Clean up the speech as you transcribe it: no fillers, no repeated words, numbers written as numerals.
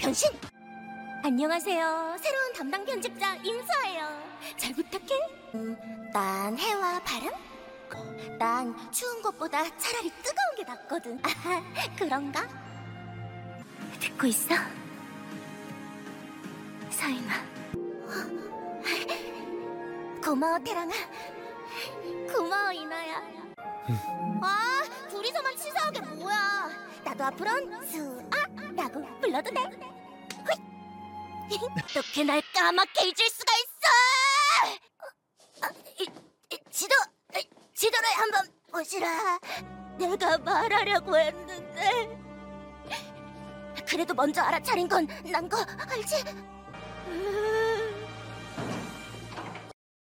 변신! 안녕하세요. 새로운 담당 편집자 임서예요. 잘 부탁해. 난 해와 바람? 난 추운 것보다 차라리 뜨거운 게 낫거든. 아하, 그런가? 듣고 있어? 서인아. 고마워, 태랑아. 고마워, 이나야. 아, 둘이서만 치사하게 뭐야. 나도 앞으로는 수아라고 불러도 돼. 어떻게 날 까맣게 잊을 수가 있어? 지도를 한번 보시라. 내가 말하려고 했는데. 그래도 먼저 알아차린 건 난 거 알지?